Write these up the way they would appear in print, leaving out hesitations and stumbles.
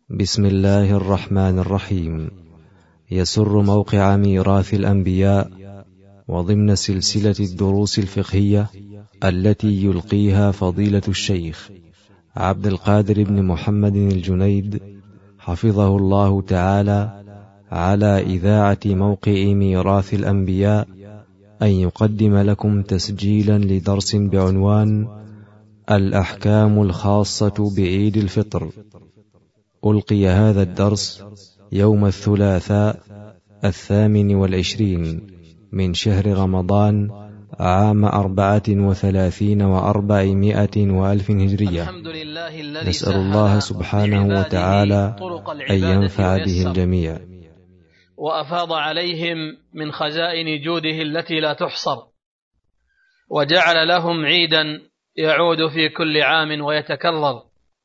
بسم الله الرحمن الرحيم. يسر موقع ميراث الأنبياء وضمن سلسلة الدروس الفقهية التي يلقيها فضيلة الشيخ عبد القادر بن محمد الجنيد حفظه الله تعالى على إذاعة موقع ميراث الأنبياء أن يقدم لكم تسجيلا لدرس بعنوان الأحكام الخاصة بعيد الفطر. ألقي هذا الدرس يوم الثلاثاء 28 من شهر رمضان عام 34 و400 وألف هجرية. نسأل الله سبحانه وتعالى أن ينفع به الجميع وأفاض عليهم من خزائن جوده التي لا تحصر، وجعل لهم عيدا يعود في كل عام ويتكرر،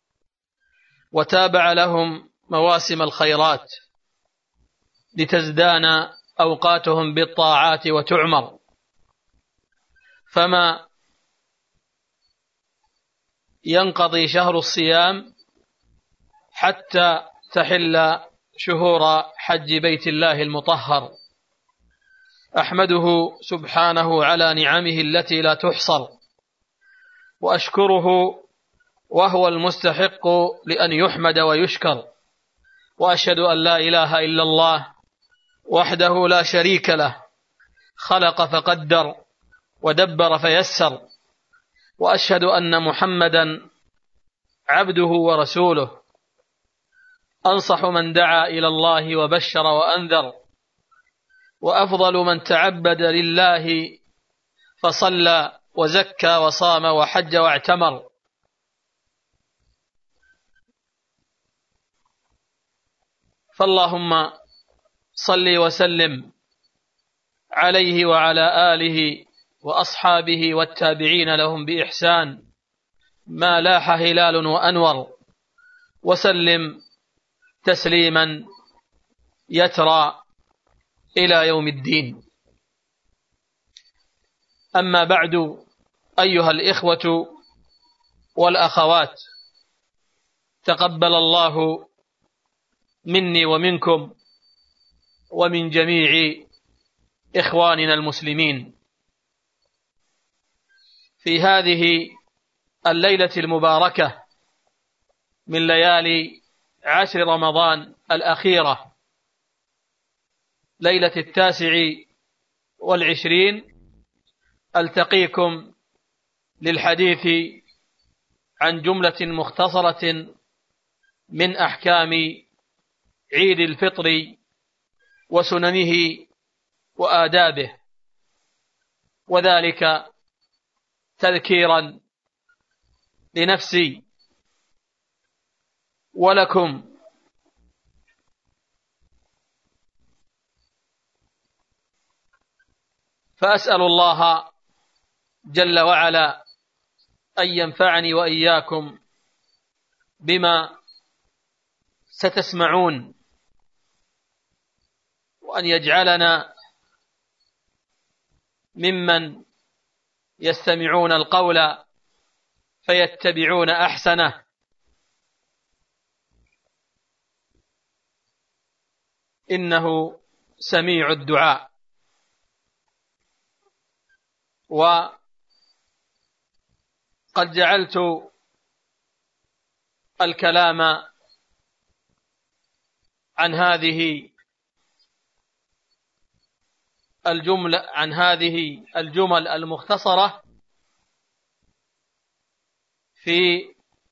وتابع لهم مواسم الخيرات لتزدان أوقاتهم بالطاعات وتعمر، فما ينقضي شهر الصيام حتى تحل شهور حج بيت الله المطهر. أحمده سبحانه على نعمه التي لا تحصر، وأشكره وهو المستحق لأن يحمد ويشكر، وأشهد أن لا إله إلا الله وحده لا شريك له، خلق فقدر ودبر فيسر، وأشهد أن محمدا عبده ورسوله، أنصح من دعا إلى الله وبشر وأنذر، وأفضل من تعبد لله فصلى وزكى وصام وحج واعتمر. فاللهم صل وسلم عليه وعلى آله وأصحابه والتابعين لهم بإحسان ما لاح هلال وأنور، وسلم تسليما يترى إلى يوم الدين. أما بعد، أيها الإخوة والأخوات، تقبل الله مني ومنكم ومن جميع إخواننا المسلمين في هذه الليلة المباركة من ليالي عشر رمضان الأخيرة، ليلة 29، ألتقيكم للحديث عن جملة مختصرة من أحكام عيد الفطر وسننه وآدابه، وذلك تذكيرا لنفسي ولكم فأسأل الله جل وعلا أن ينفعني وإياكم بما ستسمعون، وأن يجعلنا ممن يستمعون القول فيتبعون أحسنه، إنه سميع الدعاء. وقد جعلت الكلام عن هذه الجمل المختصرة في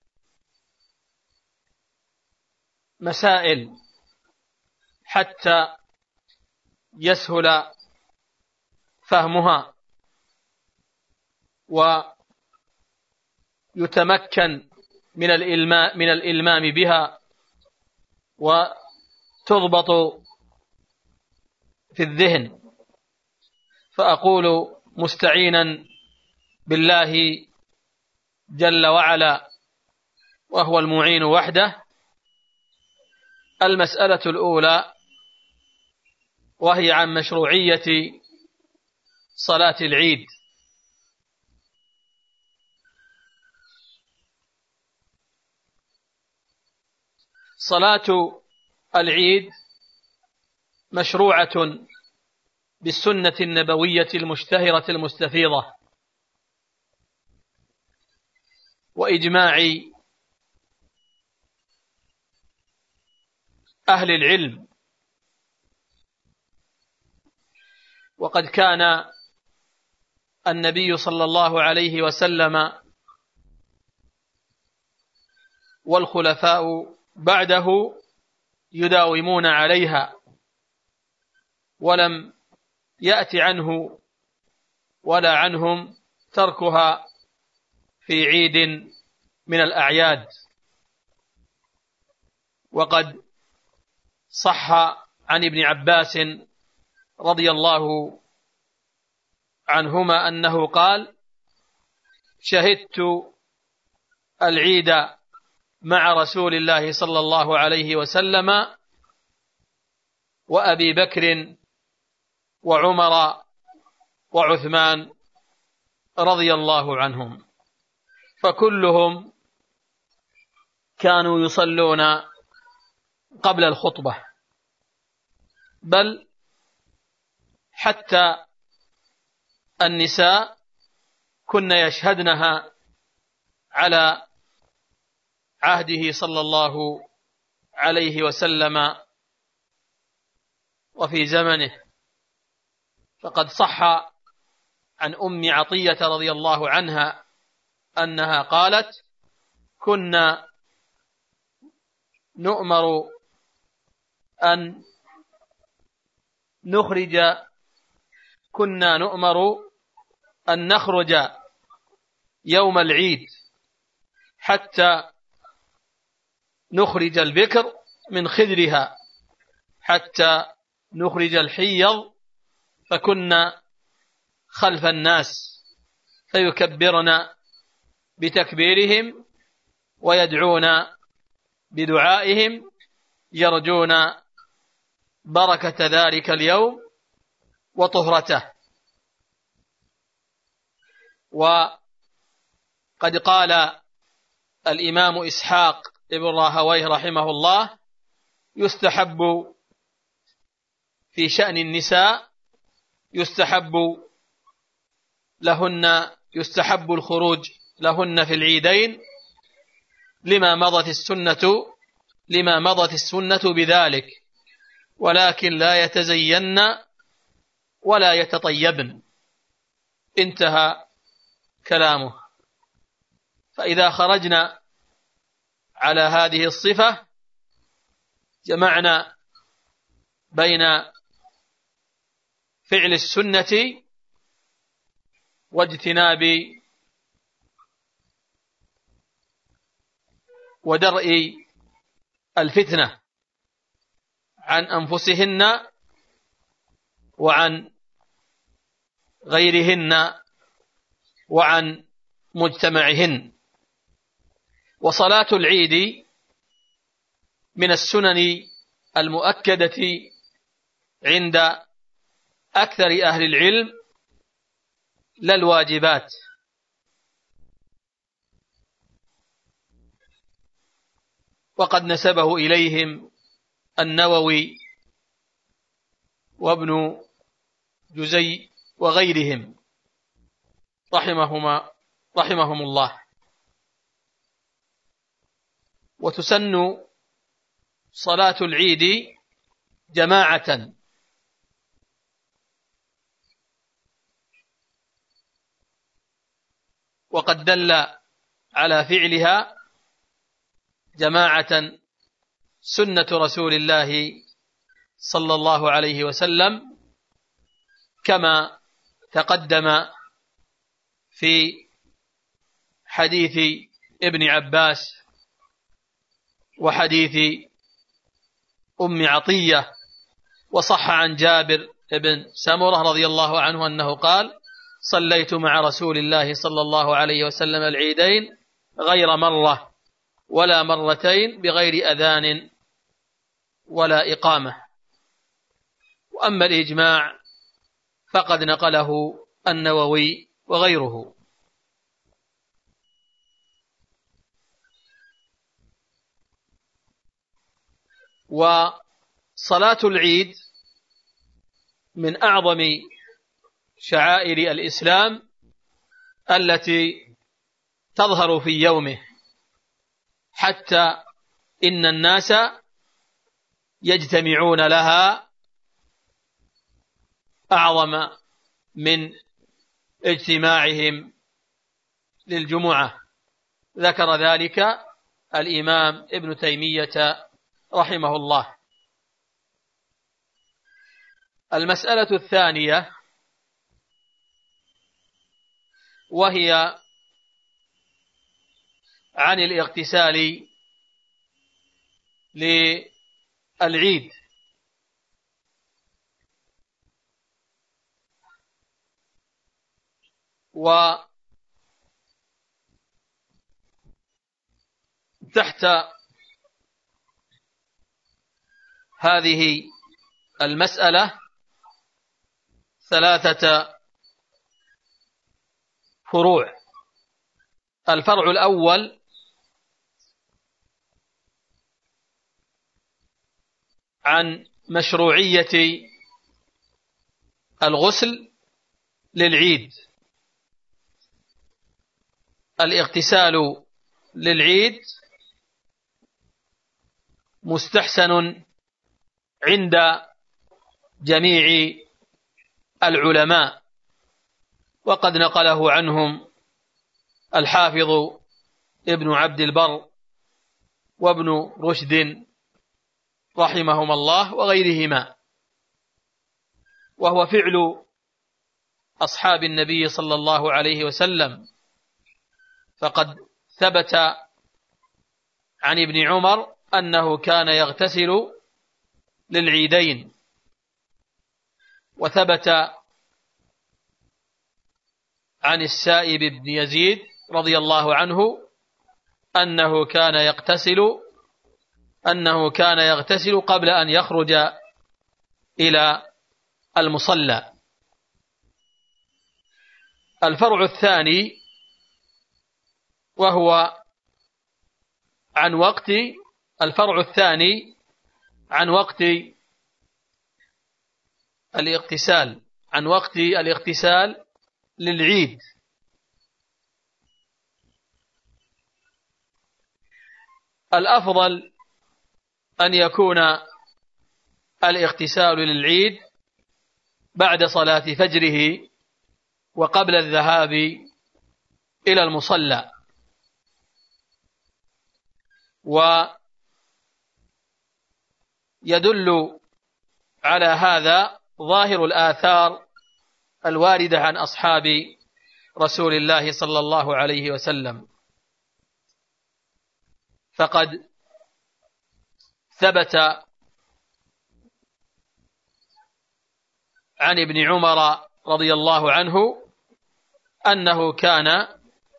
مسائل حتى يسهل فهمها ويتمكن من الإلمام بها وتضبط في الذهن. فأقول مستعينا بالله جل وعلا وهو المعين وحده: المسألة الأولى، وهي عن مشروعية صلاة العيد. صلاة العيد مشروعة بالسنة النبوية المشتهرة المستفيضة وإجماع أهل العلم، وقد كان النبي صلى الله عليه وسلم والخلفاء بعده يداومون عليها، ولم يأت عنه ولا عنهم تركها في عيد من الأعياد. وقد صح عن ابن عباس رضي الله عنهما أنه قال: شهدت العيد مع رسول الله صلى الله عليه وسلم وأبي بكر وعمر وعثمان رضي الله عنهم، فكلهم كانوا يصلون قبل الخطبة، بل حتى النساء كن يشهدنها على عهده صلى الله عليه وسلم وفي زمنه. فقد صح عن أم عطية رضي الله عنها أنها قالت: كنا نؤمر أن نخرج يوم العيد حتى نخرج البكر من خدرها حتى نخرج الحيض، فكنا خلف الناس فيكبرن بتكبيرهم ويدعون بدعائهم يرجون بركة ذلك اليوم وطهرته. وقد قال الإمام إسحاق ابن راهويه رحمه الله: يستحب في شأن النساء يستحب الخروج لهن في العيدين لما مضت السنة بذلك، ولكن لا يتزين ولا يتطيبن. انتهى كلامه. فإذا خرجنا على هذه الصفة جمعنا بين فعل السنة واجتناب ودرء الفتنة عن أنفسهن وعن غيرهن وعن مجتمعهن. وصلاة العيد من السنن المؤكدة عند أكثر أهل العلم لا الواجبات. وقد نسبه إليهم النووي وابن جزي وغيرهم رحمهم الله. وتسن صلاة العيد جماعة، وقد دل على فعلها جماعة سنة رسول الله صلى الله عليه وسلم، كما تقدم في حديث ابن عباس وحديث أم عطية. وصح عن جابر بن سمرة رضي الله عنه أنه قال: صليت مع رسول الله صلى الله عليه وسلم العيدين غير مرة ولا مرتين بغير أذان ولا إقامة. وأما الإجماع فقد نقله النووي وغيره. وصلاة العيد من أعظم شعائر الإسلام التي تظهر في يومه، حتى إن الناس يجتمعون لها أعظم من اجتماعهم للجمعة. ذكر ذلك الإمام ابن تيمية رحمه الله. المسألة الثانية وهي عن الاغتسال للعيد. وتحت هذه المسألة ثلاثة فروع. الفرع الأول عن مشروعية الغسل للعيد. الاغتسال للعيد مستحسن عند جميع العلماء، وقد نقله عنهم الحافظ ابن عبد البر وابن رشد رحمهما الله وغيرهما، وهو فعل أصحاب النبي صلى الله عليه وسلم. فقد ثبت عن ابن عمر أنه كان يغتسل للعيدين، وثبت عن السائب بن يزيد رضي الله عنه أنه كان يغتسل قبل أن يخرج إلى المصلى. الفرع الثاني وهو عن وقت الاغتسال للعيد. الأفضل أن يكون الاغتسال للعيد بعد صلاة فجره وقبل الذهاب إلى المصلى. ويدل على هذا ظاهر الآثار الواردة عن أصحاب رسول الله صلى الله عليه وسلم. فقد ثبت عن ابن عمر رضي الله عنه أنه كان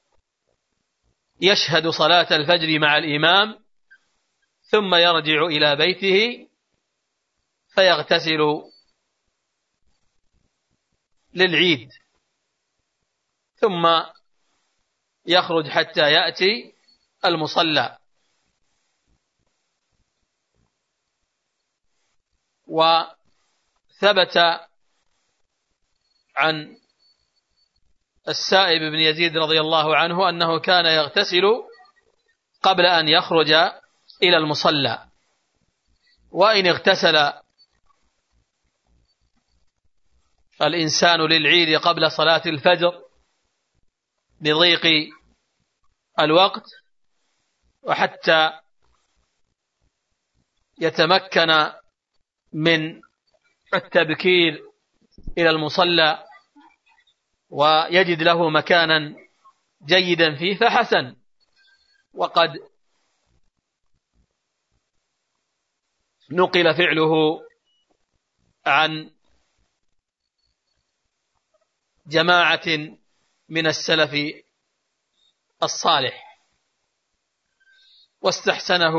يشهد صلاة الفجر مع الإمام ثم يرجع إلى بيته فيغتسل للعيد، ثم يخرج حتى يأتي المصلى. وثبت عن السائب بن يزيد رضي الله عنه أنه كان يغتسل قبل أن يخرج إلى المصلى. وإن اغتسل الإنسان للعيد قبل صلاة الفجر لضيق الوقت وحتى يتمكن من التبكير إلى المصلى ويجد له مكانا جيدا فيه فحسن. وقد نقل فعله عن جماعة من السلف الصالح واستحسنه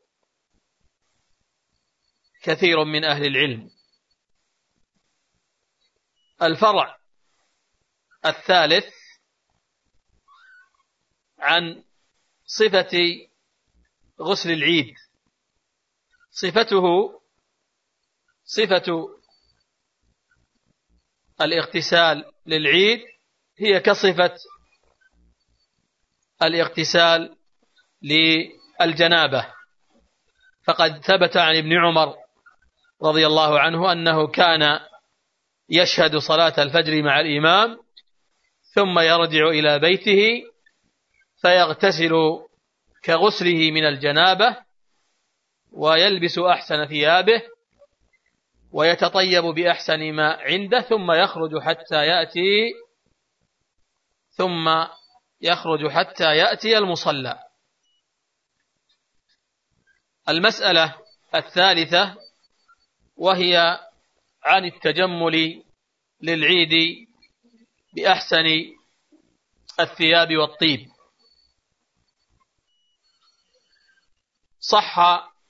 كثير من أهل العلم. الفرع الثالث عن صفة غسل العيد. صفة الاغتسال للعيد هي كصفة الاغتسال للجنابة، فقد ثبت عن ابن عمر رضي الله عنه أنه كان يشهد صلاة الفجر مع الإمام ثم يرجع إلى بيته فيغتسل كغسله من الجنابة ويلبس أحسن ثيابه ويتطيب بأحسن ما عنده ثم يخرج حتى يأتي المصلى. المسألة الثالثة وهي عن التجمل للعيد بأحسن الثياب والطيب. صح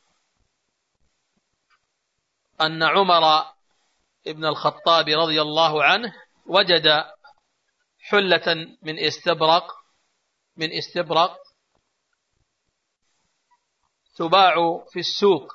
أن عمر ابن الخطاب رضي الله عنه وجد حلة من استبرق تباع في السوق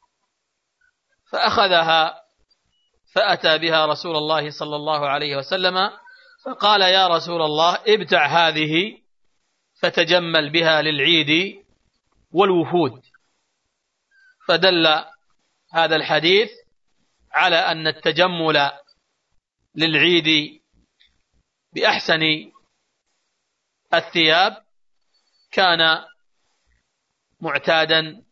فأخذها فأتى بها رسول الله صلى الله عليه وسلم فقال: يا رسول الله، ابتع هذه فتجمل بها للعيد والوفود. فدل هذا الحديث على أن التجمل للعيد بأحسن الثياب كان معتادا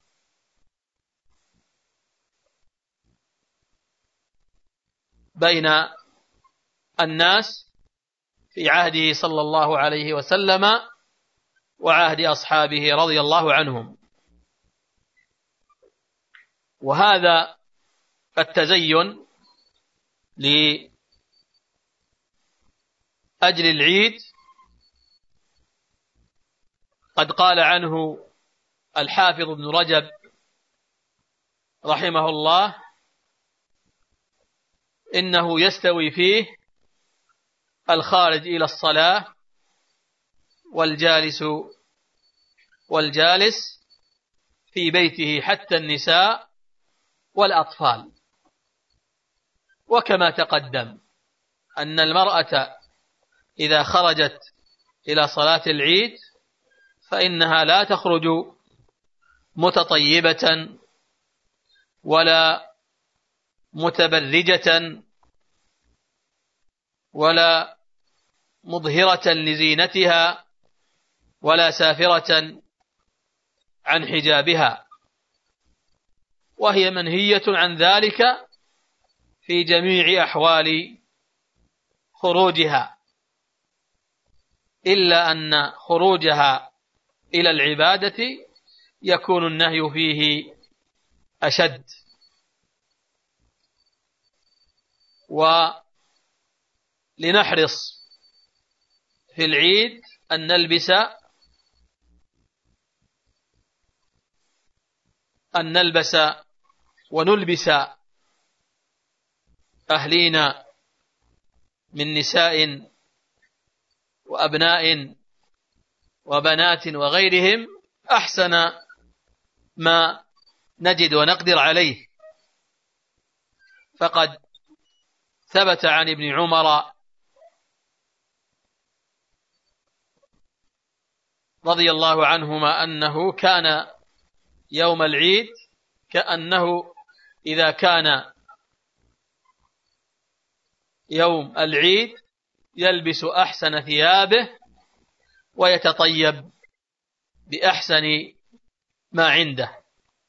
بين الناس في عهده صلى الله عليه وسلم وعهد أصحابه رضي الله عنهم. وهذا التزين لأجل العيد قد قال عنه الحافظ ابن رجب رحمه الله: إنه يستوي فيه الخارج إلى الصلاة والجالس في بيته حتى النساء والأطفال. وكما تقدم أن المرأة إذا خرجت إلى صلاة العيد فإنها لا تخرج متطيبة ولا متبرجة ولا مظهرة لزينتها ولا سافرة عن حجابها، وهي منهية عن ذلك في جميع أحوال خروجها، إلا أن خروجها إلى العبادة يكون النهي فيه أشد. ولنحرص في العيد أن نلبس ونلبس أهلينا من نساء وأبناء وبنات وغيرهم أحسن ما نجد ونقدر عليه. فقد ثبت عن ابن عمر رضي الله عنهما أنه كان يوم العيد كأنه إذا كان يوم العيد يلبس أحسن ثيابه ويتطيب بأحسن ما عنده،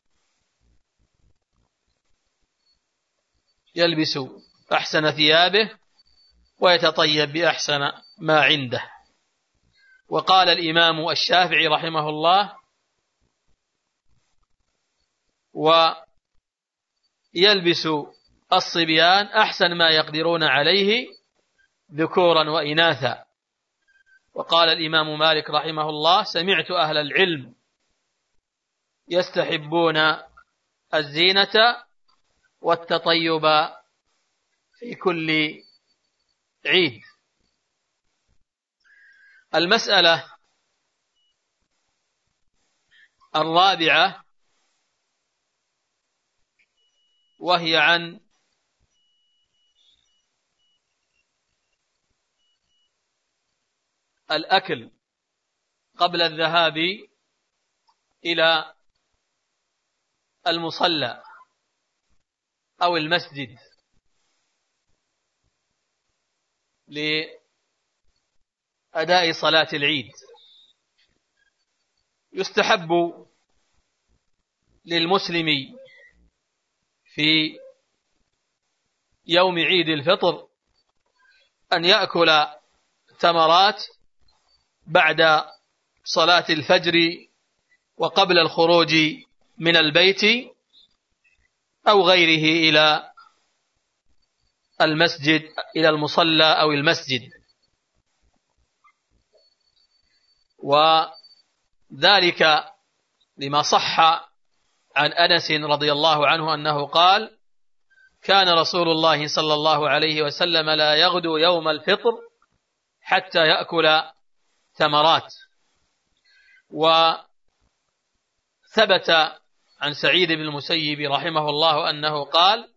يلبس أحسن ثيابه ويتطيب بأحسن ما عنده. وقال الإمام الشافعي رحمه الله: ويلبس الصبيان أحسن ما يقدرون عليه ذكورا وإناثا. وقال الإمام مالك رحمه الله: سمعت أهل العلم يستحبون الزينة والتطيب في كل عيد. المسألة الرابعة وهي عن الأكل قبل الذهاب إلى المصلى أو المسجد لأداء صلاة العيد. يستحب للمسلم في يوم عيد الفطر أن يأكل تمرات بعد صلاة الفجر وقبل الخروج من البيت أو غيره إلى المسجد، إلى المصلى أو المسجد. وذلك لما صح عن أنس رضي الله عنه أنه قال: كان رسول الله صلى الله عليه وسلم لا يغدو يوم الفطر حتى يأكل تمرات. وثبت عن سعيد بن المسيب رحمه الله أنه قال: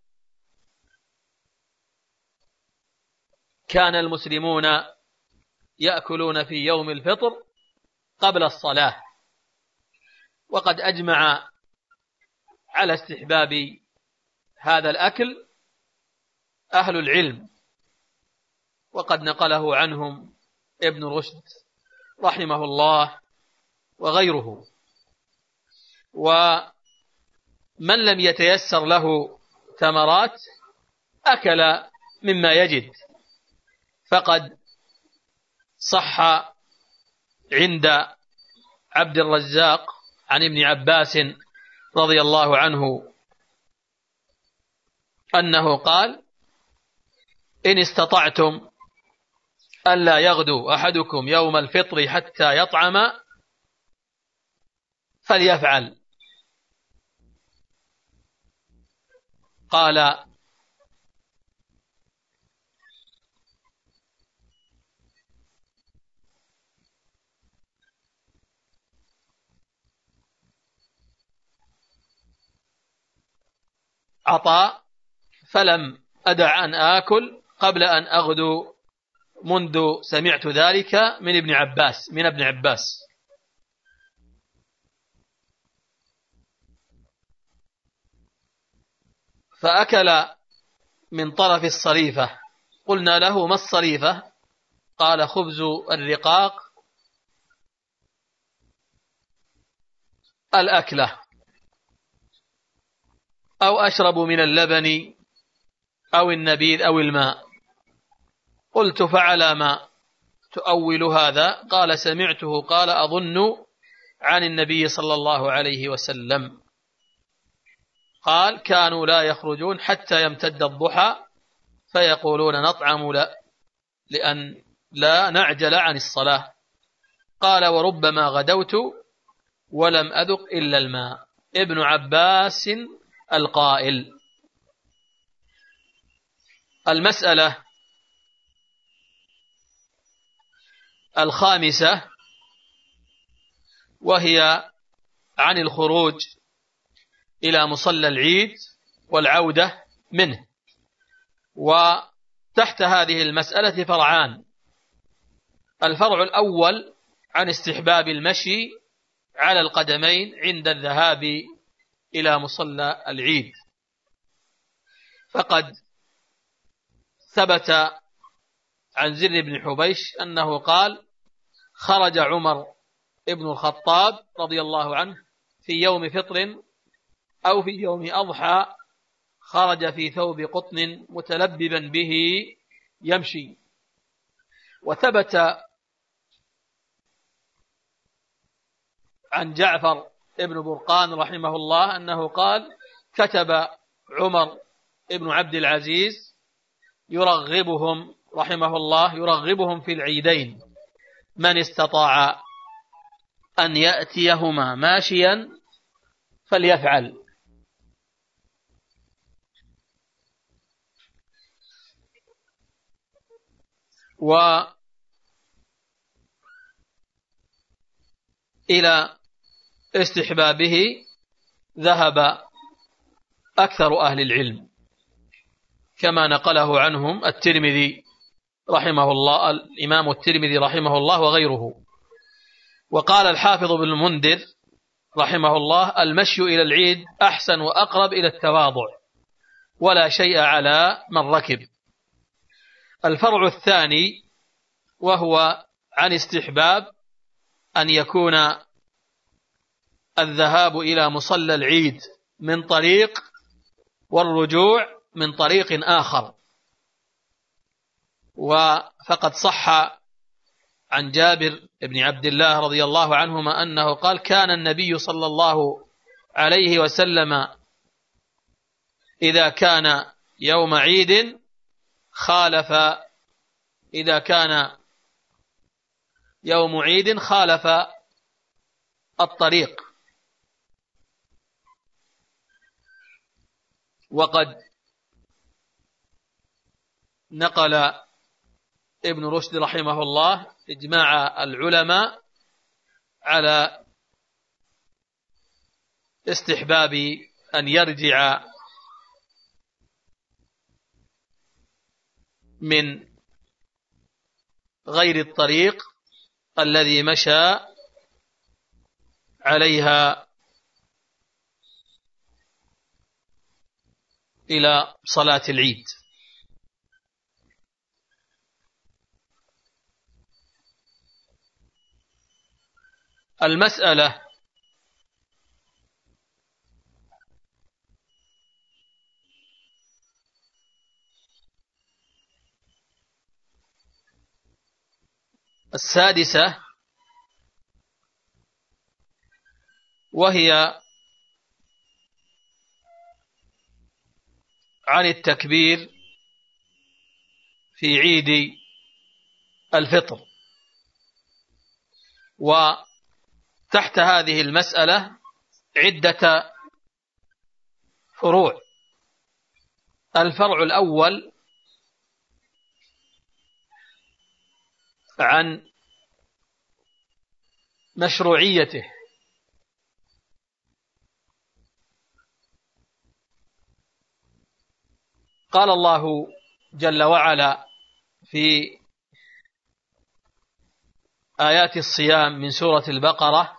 كان المسلمون يأكلون في يوم الفطر قبل الصلاة. وقد أجمع على استحباب هذا الأكل أهل العلم، وقد نقله عنهم ابن رشد رحمه الله وغيره. ومن لم يتيسر له تمرات أكل مما يجد، فقد صح عند عبد الرزاق عن ابن عباس رضي الله عنه أنه قال: إن استطعتم ألا يغدو أحدكم يوم الفطر حتى يطعم فليفعل. قال: عطاء: فلم أدع أن آكل قبل أن أغدو منذ سمعت ذلك من ابن عباس. فأكل من طرف الصريفة. قلنا له: ما الصريفة؟ قال: خبز الرقاق الأكلة، أو أشرب من اللبن أو النبيذ أو الماء. قلت: فعلى ما تؤول هذا؟ قال: سمعته قال أظن عن النبي صلى الله عليه وسلم قال: كانوا لا يخرجون حتى يمتد الضحى فيقولون نطعم لأن لا نعجل عن الصلاة. قال: وربما غدوت ولم أذق إلا الماء. ابن عباس القائل. المسألة الخامسة وهي عن الخروج إلى مصلى العيد والعودة منه. وتحت هذه المسألة فرعان: الفرع الأول عن استحباب المشي على القدمين عند الذهاب إلى مصلى العيد. فقد ثبت عن زر بن حبيش أنه قال: خرج عمر ابن الخطاب رضي الله عنه في يوم فطر أو في يوم أضحى، خرج في ثوب قطن متلببا به يمشي. وثبت عن جعفر ابن برقان رحمه الله أنه قال: كتب عمر ابن عبد العزيز يرغبهم رحمه الله يرغبهم في العيدين: من استطاع أن يأتيهما ماشيا فليفعل. وإلى استحبابه ذهب أكثر أهل العلم، كما نقله عنهم الترمذي رحمه الله، الإمام الترمذي رحمه الله وغيره. وقال الحافظ بن المنذر رحمه الله: المشي إلى العيد أحسن وأقرب إلى التواضع، ولا شيء على من ركب. الفرع الثاني وهو عن استحباب أن يكون الذهاب إلى مصلى العيد من طريق والرجوع من طريق آخر. فقد صح عن جابر بن عبد الله رضي الله عنهما أنه قال: كان النبي صلى الله عليه وسلم إذا كان يوم عيد خالف الطريق. وقد نقل ابن رشد رحمه الله إجماع العلماء على استحباب أن يرجع من غير الطريق الذي مشى عليها إلى صلاة العيد. المسألة السادسة وهي عن التكبير في عيد الفطر. وتحت هذه المسألة عدة فروع. الفرع الأول عن مشروعيته. قال الله جل وعلا في آيات الصيام من سورة البقرة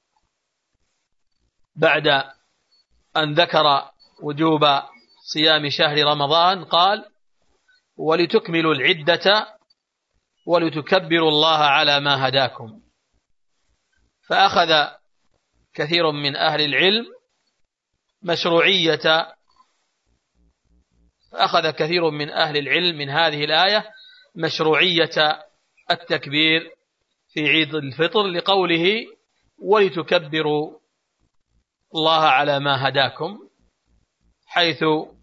بعد أن ذكر وجوب صيام شهر رمضان قال: ولتكملوا العدة ولتكبروا الله على ما هداكم. فأخذ كثير من أهل العلم من هذه الآية مشروعية التكبير في عيد الفطر، لقوله: ولتكبروا الله على ما هداكم، حيث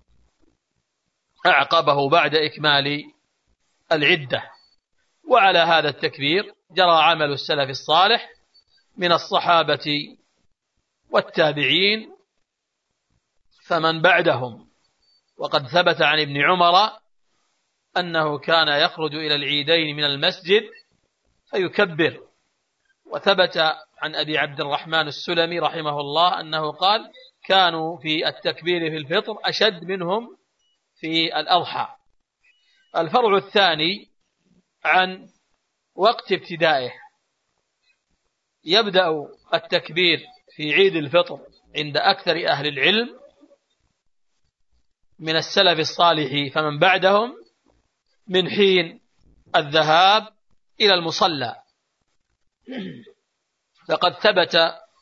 أعقبه بعد إكمال العدة. وعلى هذا التكبير جرى عمل السلف الصالح من الصحابة والتابعين فمن بعدهم. وقد ثبت عن ابن عمر أنه كان يخرج إلى العيدين من المسجد فيكبر. وثبت عن أبي عبد الرحمن السلمي رحمه الله أنه قال: كانوا في التكبير في الفطر أشد منهم في الأضحى. الفرع الثاني عن وقت ابتدائه. يبدأ التكبير في عيد الفطر عند أكثر أهل العلم من السلف الصالح فمن بعدهم من حين الذهاب إلى المصلى. فقد ثبت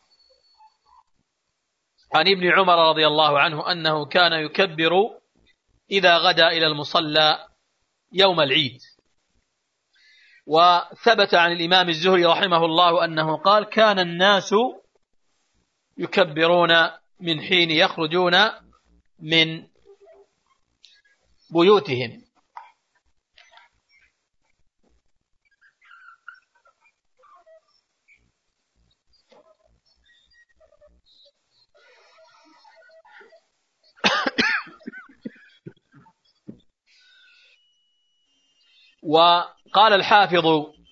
عن ابن عمر رضي الله عنه أنه كان يكبر إذا غدا إلى المصلى يوم العيد. وثبت عن الإمام الزهري رحمه الله أنه قال: كان الناس يكبرون من حين يخرجون من بيوتهم. وقال الحافظ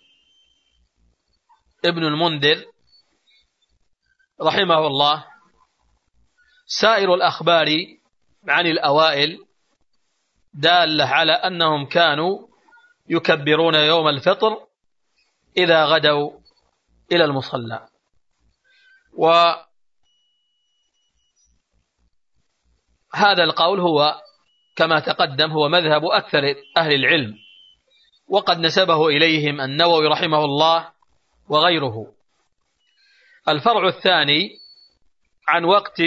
ابن المنذر رحمه الله: سائر الأخبار عن الأوائل دالة على أنهم كانوا يكبرون يوم الفطر إذا غدوا إلى المصلى. وهذا القول هو كما تقدم هو مذهب أكثر أهل العلم، وقد نسبه إليهم النووي رحمه الله وغيره. الفرع الثاني عن وقت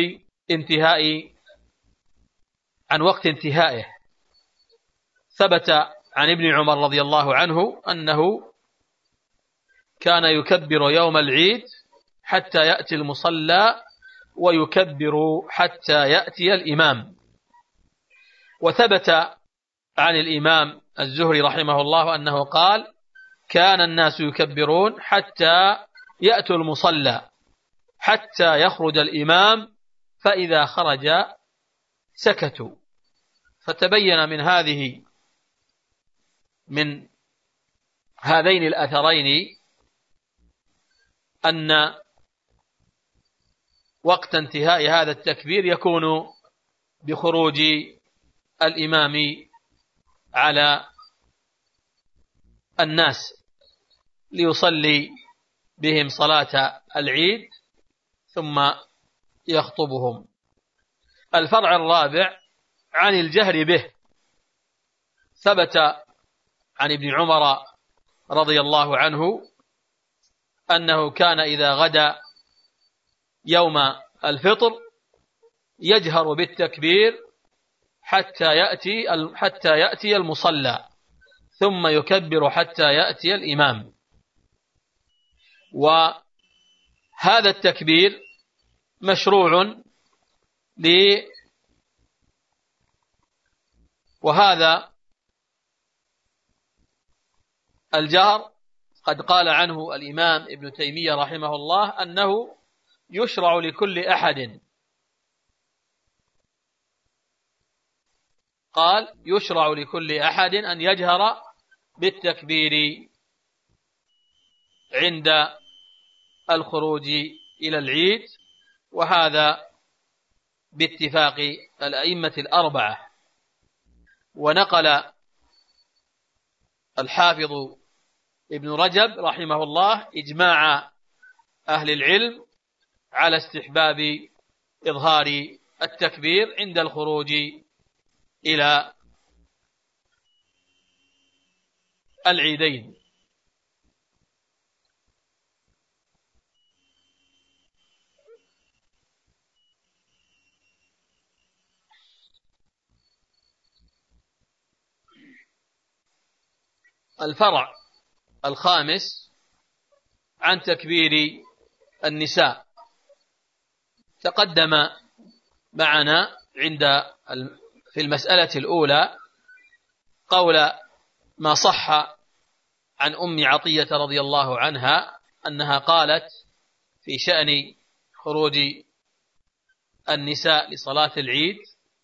انتهائه. ثبت عن ابن عمر رضي الله عنه أنه كان يكبر يوم العيد حتى يأتي المصلى ويكبر حتى يأتي الإمام. وثبت عن الإمام الزهري رحمه الله أنه قال كان الناس يكبرون حتى يأتوا المصلى حتى يخرج الإمام فإذا خرج سكتوا. فتبين من هذين الأثرين أن وقت انتهاء هذا التكبير يكون بخروج الإمام على الناس ليصلي بهم صلاة العيد ثم يخطبهم. الفرع الرابع عن الجهر به. ثبت عن ابن عمر رضي الله عنه أنه كان إذا غدا يوم الفطر يجهر بالتكبير حتى يأتي المصلى ثم يكبر حتى يأتي الإمام. وهذا التكبير مشروع وهذا الجهر قد قال عنه الإمام ابن تيمية رحمه الله أنه يشرع لكل أحد. قال يشرع لكل أحد أن يجهر بالتكبير عند الخروج إلى العيد، وهذا باتفاق الأئمة الأربعة. ونقل الحافظ ابن رجب رحمه الله إجماع أهل العلم على استحباب إظهار التكبير عند الخروج إلى العيدين. الفرع الخامس عن تكبير النساء. تقدم معنا في المسألة الأولى قول ما صح عن أم عطية رضي الله عنها أنها قالت في شأن خروج النساء لصلاة العيد: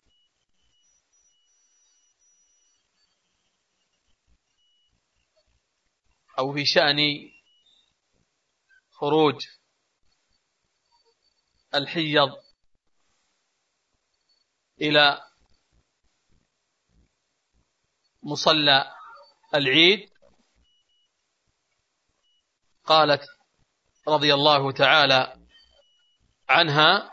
أو في شأن خروج الحيض إلى مصلى العيد، قالت رضي الله تعالى عنها: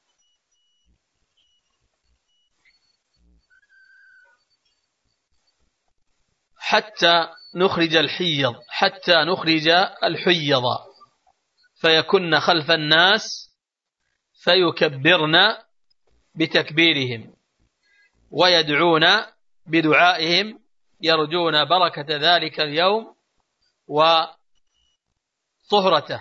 حتى نخرج الحيض فيكن خلف الناس فيكبرن بتكبيرهم ويدعون بدعائهم يرجون بركة ذلك اليوم وطهرته.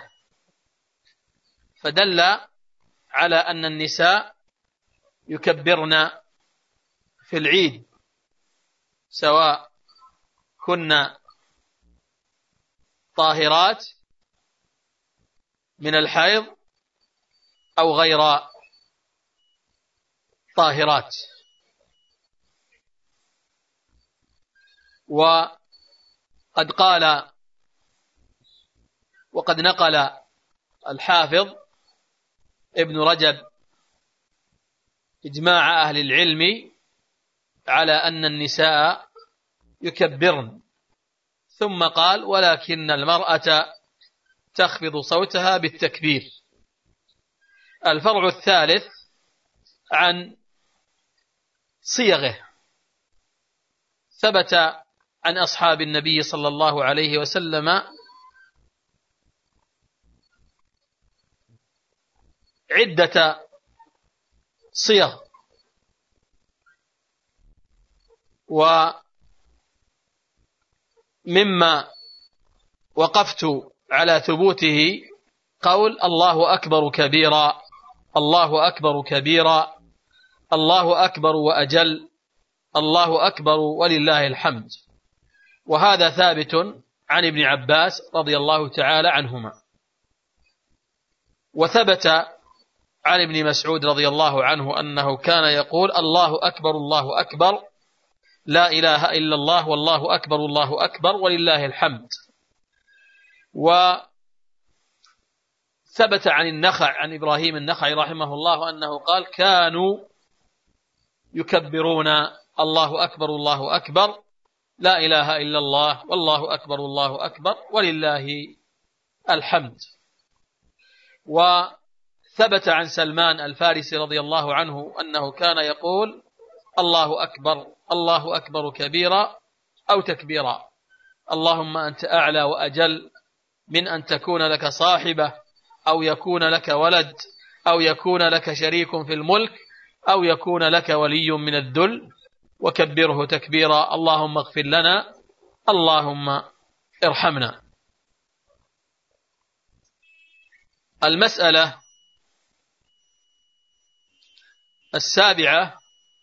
فدل على أن النساء يكبرن في العيد سواء كن طاهرات من الحيض أو غير طاهرات. وقد نقل الحافظ ابن رجب إجماع أهل العلم على أن النساء يكبرن، ثم قال ولكن المرأة تخفض صوتها بالتكبير. الفرع الثالث عن صيغه. ثبت عن أصحاب النبي صلى الله عليه وسلم عدة صيغ، ومما وقفت على ثبوته قول الله أكبر كبيرا، الله أكبر كبيرا، الله أكبر وأجل، الله أكبر ولله الحمد. وهذا ثابت عن ابن عباس رضي الله تعالى عنهما. وثبت عن ابن مسعود رضي الله عنه أنه كان يقول الله أكبر الله أكبر، لا إله إلا الله، والله أكبر الله أكبر ولله الحمد. وثبت عن النخع عن إبراهيم النخعي رحمه الله أنه قال كانوا يكبرون الله أكبر الله أكبر، لا إله إلا الله، والله أكبر الله أكبر ولله الحمد. وثبت عن سلمان الفارسي رضي الله عنه أنه كان يقول الله أكبر الله أكبر كبيرا أو تكبيرا، اللهم أنت أعلى وأجل من أن تكون لك صاحبة أو يكون لك ولد أو يكون لك شريك في الملك أو يكون لك ولي من الذل، وكبره تكبيرا، اللهم اغفر لنا، اللهم ارحمنا. المسألة السابعة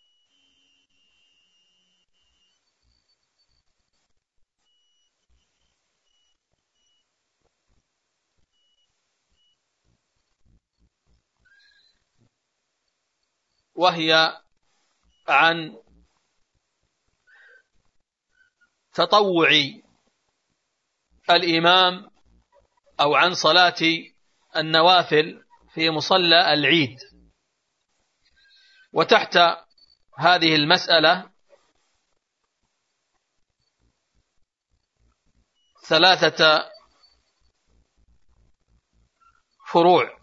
وهي عن تطوع الإمام أو عن صلاة النوافل في مصلى العيد. وتحت هذه المسألة ثلاثة فروع.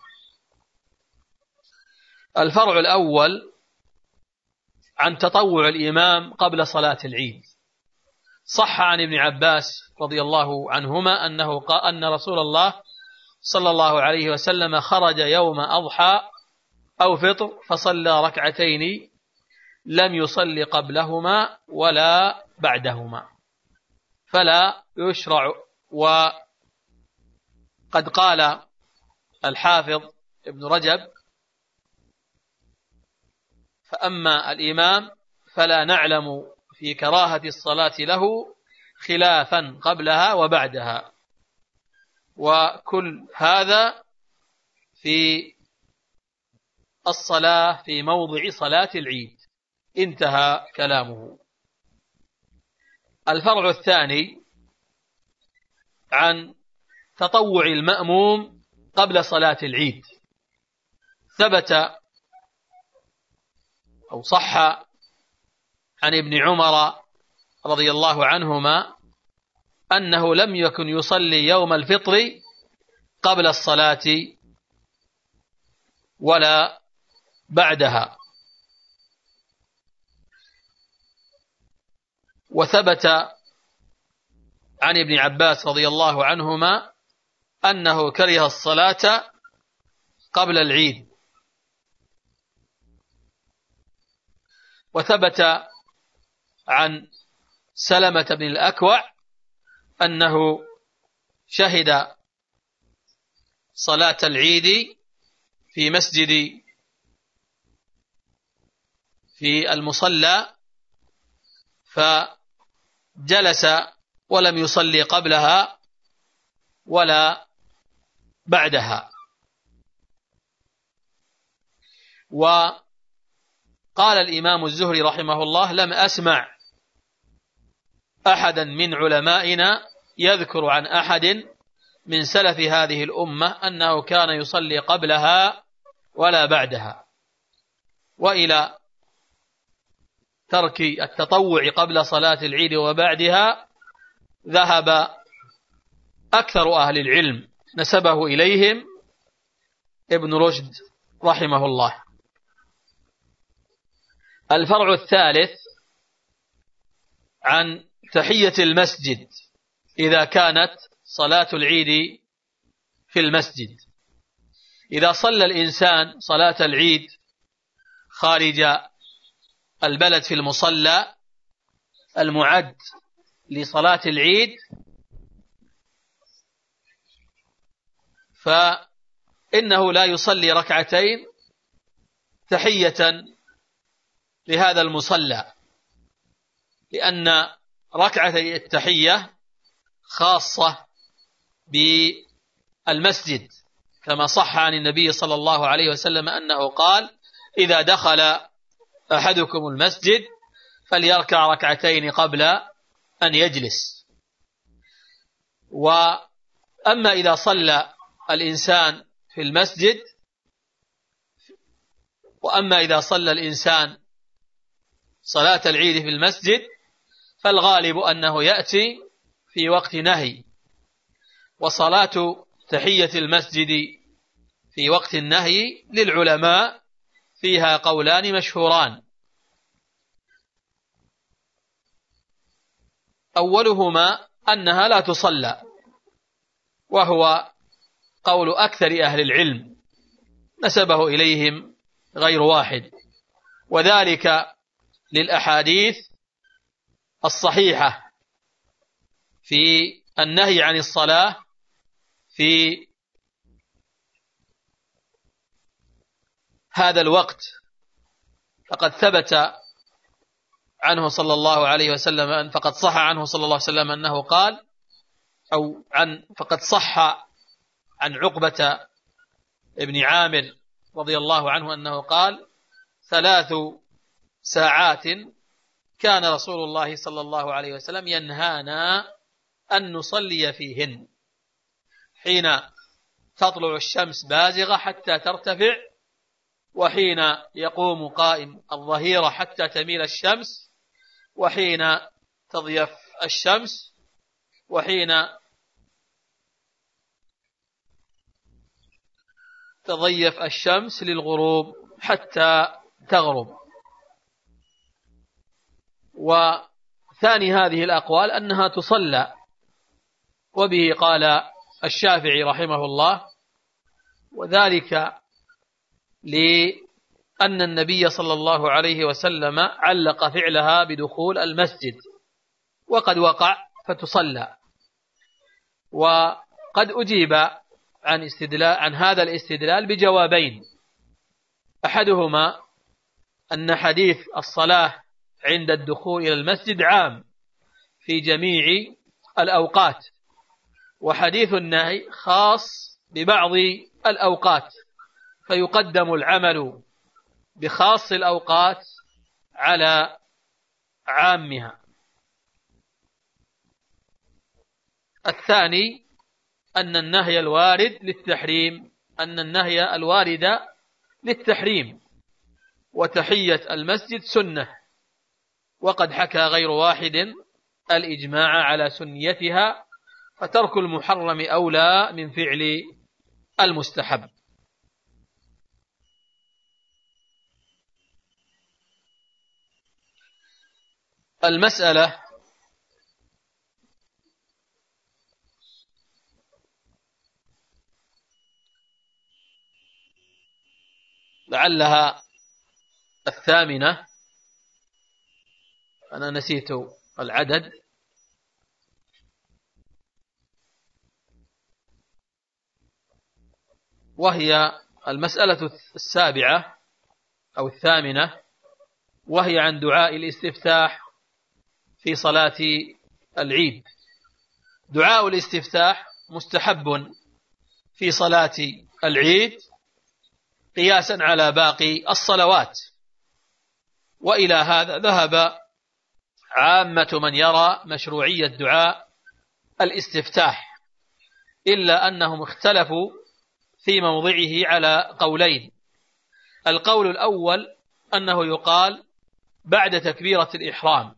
الفرع الأول عن تطوع الإمام قبل صلاة العيد. صح عن ابن عباس رضي الله عنهما أنه قال أن رسول الله صلى الله عليه وسلم خرج يوم أضحى أو فطر فصلى ركعتين لم يصلي قبلهما ولا بعدهما، فلا يشرع. وقد قال الحافظ ابن رجب فأما الإمام فلا نعلم في كراهة الصلاة له خلافا قبلها وبعدها، وكل هذا في الصلاة في موضع صلاة العيد. انتهى كلامه. الفرع الثاني عن تطوع المأموم قبل صلاة العيد. ثبت أو صح عن ابن عمر رضي الله عنهما أنه لم يكن يصلي يوم الفطر قبل الصلاة ولا بعدها. وثبت عن ابن عباس رضي الله عنهما أنه كره الصلاة قبل العيد. وثبت عن سلمة بن الأكوع أنه شهد صلاة العيد في مسجد في المصلى فجلس ولم يصلي قبلها ولا بعدها. وقال الإمام الزهري رحمه الله لم أسمع أحدا من علمائنا يذكر عن أحد من سلف هذه الأمة أنه كان يصلي قبلها ولا بعدها. وإلى ترك التطوع قبل صلاة العيد وبعدها ذهب أكثر أهل العلم، نسبه إليهم ابن رشد رحمه الله. الفرع الثالث عن تحية المسجد إذا كانت صلاة العيد في المسجد. إذا صلى الإنسان صلاة العيد خارج البلد في المصلى المعد لصلاة العيد فإنه لا يصلي ركعتين تحية لهذا المصلى، لأن ركعتي التحية خاصة بالمسجد، كما صح عن النبي صلى الله عليه وسلم أنه قال: إذا دخل أحدكم المسجد فليركع ركعتين قبل أن يجلس. وأما إذا صلى الإنسان في المسجد صلاة العيد في المسجد فالغالب أنه يأتي في وقت نهي، وصلاة تحية المسجد في وقت النهي للعلماء فيها قولان مشهوران. أولهما أنها لا تصلى، وهو قول أكثر أهل العلم نسبه إليهم غير واحد، وذلك للأحاديث الصحيحة في النهي عن الصلاة في هذا الوقت. فقد ثبت عنه صلى الله عليه وسلم فقد صح عنه صلى الله عليه وسلم أنه قال فقد صح عن عقبة ابن عامر رضي الله عنه أنه قال: 3 ساعات كان رسول الله صلى الله عليه وسلم ينهانا أن نصلي فيهن: حين تطلع الشمس بازغة حتى ترتفع، وحين يقوم قائم الظهيرة حتى تميل الشمس، وحين تضيف الشمس، وحين تضيف الشمس للغروب حتى تغرب. وثاني هذه الأقوال أنها تصلى، وبه قال الشافعي رحمه الله، وذلك لأن النبي صلى الله عليه وسلم علق فعلها بدخول المسجد، وقد وقع فتصلى. وقد أجيب عن هذا الاستدلال بجوابين: أحدهما أن حديث الصلاة عند الدخول إلى المسجد عام في جميع الأوقات، وحديث النهي خاص ببعض الأوقات، فيقدم العمل بخاص الأوقات على عامها. الثاني أن النهي الوارد للتحريم، وتحية المسجد سنة، وقد حكى غير واحد الإجماع على سنيتها، فترك المحرم أولى من فعل المستحب. المسألة لعلها 8، أنا نسيت العدد، وهي المسألة 7 أو 8، وهي عن دعاء الاستفتاح في صلاة العيد. دعاء الاستفتاح مستحب في صلاة العيد قياسا على باقي الصلوات، وإلى هذا ذهب عامة من يرى مشروعية دعاء الاستفتاح، إلا أنهم اختلفوا في موضعه على قولين. القول الأول أنه يقال بعد تكبيرة الإحرام،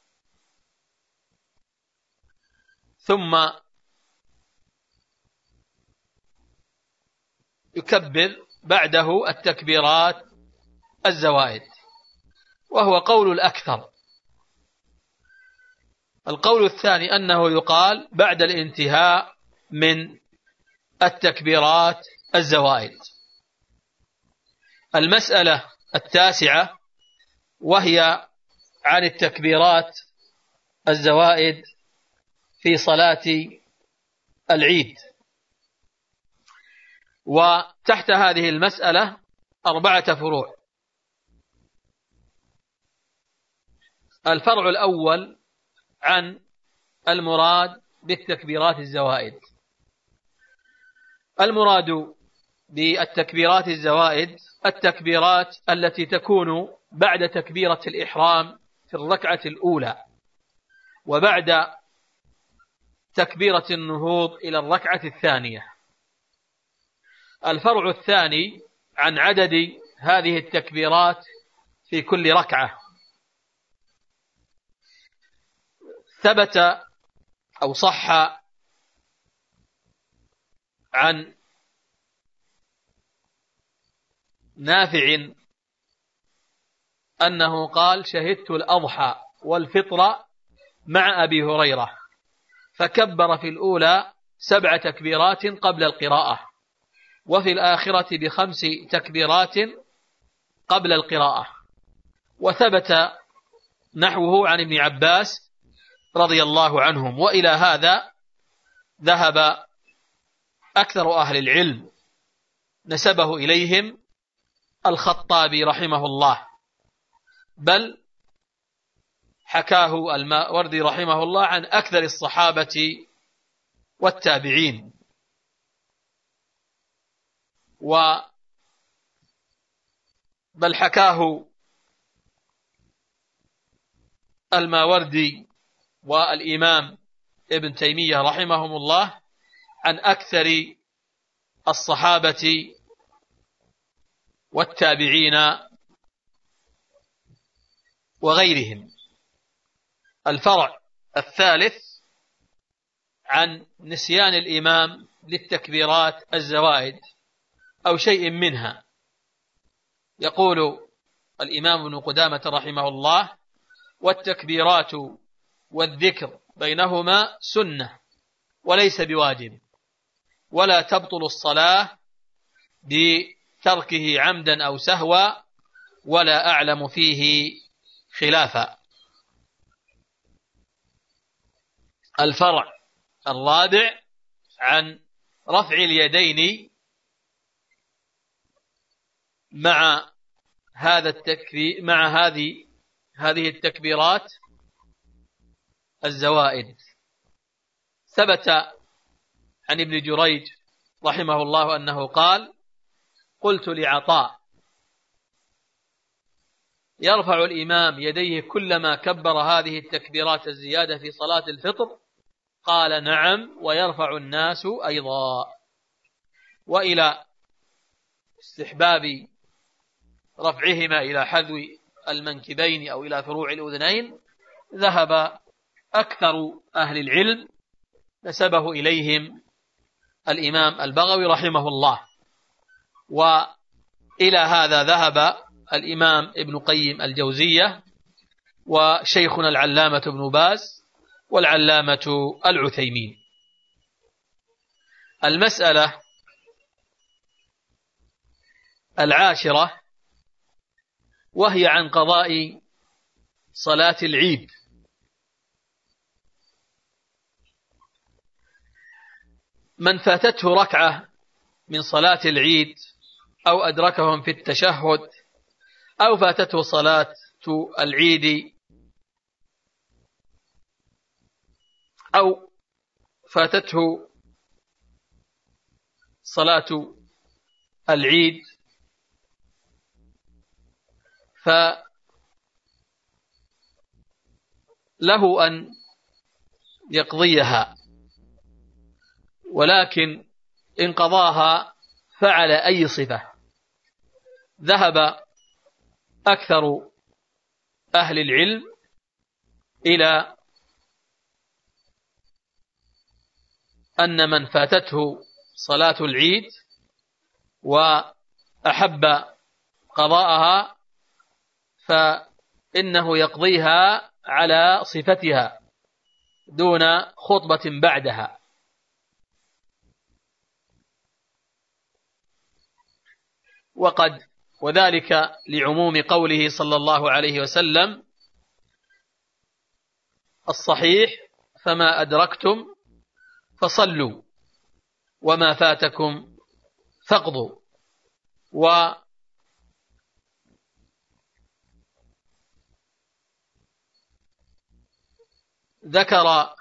ثم يكبر بعده التكبيرات الزوائد، وهو قول الأكثر. القول الثاني أنه يقال بعد الانتهاء من التكبيرات الزوائد. المسألة التاسعة وهي عن التكبيرات الزوائد في صلاة العيد. وتحت هذه المسألة 4 فروع. الفرع الأول عن المراد بالتكبيرات الزوائد. المراد بالتكبيرات الزوائد التكبيرات التي تكون بعد تكبيرة الإحرام في الركعة الأولى، وبعد تكبيرة النهوض إلى الركعة الثانية. الفرع الثاني عن عدد هذه التكبيرات في كل ركعة. ثبت أو صح عن نافع أنه قال: شهدت الأضحى والفطر مع أبي هريرة فكبر في الأولى 7 تكبيرات قبل القراءة، وفي الآخرة ب5 تكبيرات قبل القراءة. وثبت نحوه عن ابن عباس رضي الله عنهم. وإلى هذا ذهب أكثر أهل العلم، نسبه إليهم الخطابي رحمه الله، بل حكاه الماوردي رحمه الله عن أكثر الصحابة والتابعين. بل حكاه الماوردي والإمام ابن تيمية رحمهم الله عن أكثر الصحابة والتابعين وغيرهم. الفرع الثالث عن نسيان الإمام للتكبيرات الزوائد أو شيء منها. يقول الإمام ابن قدامة رحمه الله: والتكبيرات والذكر بينهما سنة وليس بواجب، ولا تبطل الصلاة بتركه عمدا أو سهوا، ولا أعلم فيه خلافا. الفرع الرابع عن رفع اليدين مع هذا التكبير، مع هذه التكبيرات الزوائد. ثبت عن ابن جريج رحمه الله أنه قال: قلت لعطاء: يرفع الإمام يديه كلما كبر هذه التكبيرات الزيادة في صلاة الفطر؟ قال: نعم، ويرفع الناس أيضا. وإلى استحباب رفعهما إلى حذو المنكبين أو إلى فروع الأذنين ذهب أكثر أهل العلم، نسبه إليهم الإمام البغوي رحمه الله. وإلى هذا ذهب الإمام ابن قيم الجوزية، وشيخنا العلامة ابن باز، والعلامة العثيمين. المسألة العاشرة وهي عن قضاء صلاة العيد. من فاتته ركعة من صلاة العيد أو أدركهم في التشهد أو فاتته صلاة العيد أو فاتته صلاة العيد فله أن يقضيها، ولكن إن قضاها فعل أي صفة. ذهب أكثر أهل العلم إلى أن من فاتته صلاة العيد وأحب قضاءها فإنه يقضيها على صفتها دون خطبة بعدها. وذلك لعموم قوله صلى الله عليه وسلم: الصحيح فما أدركتم فصلوا وما فاتكم فاقضوا. وذكر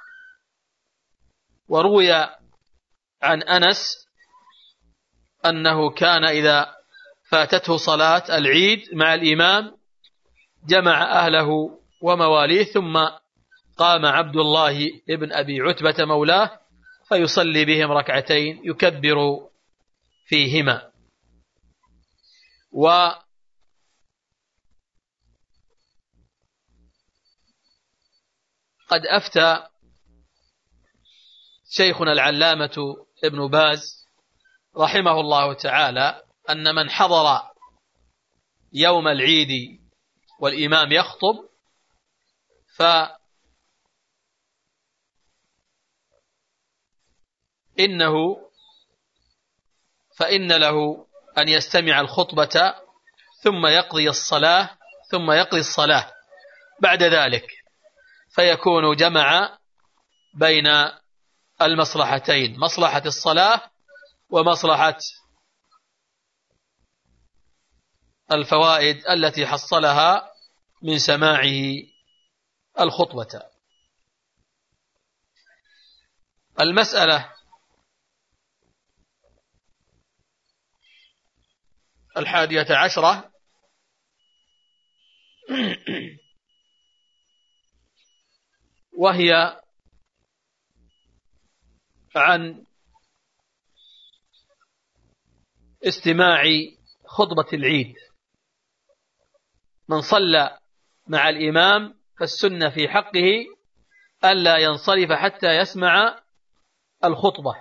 وروي عن أنس أنه كان إذا فاتته صلاة العيد مع الإمام جمع أهله ومواليه، ثم قام عبد الله ابن أبي عتبة مولاه فيصلي بهم ركعتين يكبر فيهما. وقد أفتى شيخنا العلامة ابن باز رحمه الله تعالى أن من حضر يوم العيد والإمام يخطب فإن له أن يستمع الخطبة ثم يقضي الصلاة بعد ذلك، فيكون جمع بين المصلحتين، مصلحة الصلاة ومصلحة الفوائد التي حصلها من سماعه الخطبة. المسألة 11 وهي عن استماع خطبة العيد. من صلى مع الإمام فالسنة في حقه ألا ينصرف حتى يسمع الخطبة.